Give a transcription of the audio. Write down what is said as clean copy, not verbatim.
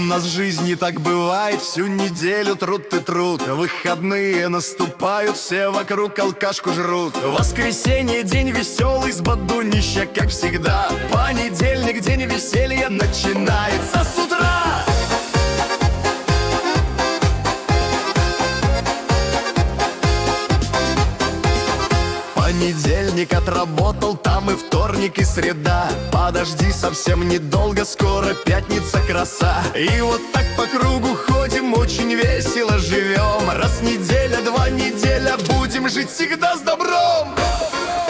нас в жизни так бывает, всю неделю труд и труд. Выходные наступают, все вокруг алкашку жрут. Воскресенье день веселый, с бодунища, как всегда. Понедельник день веселья начинается с утра. Понедельник отработал, там и вторник, и среда. Подожди, совсем недолго, скоро пятница, краса. И вот так по кругу ходим, очень весело живем. Раз неделя, два неделя, будем жить всегда с добром.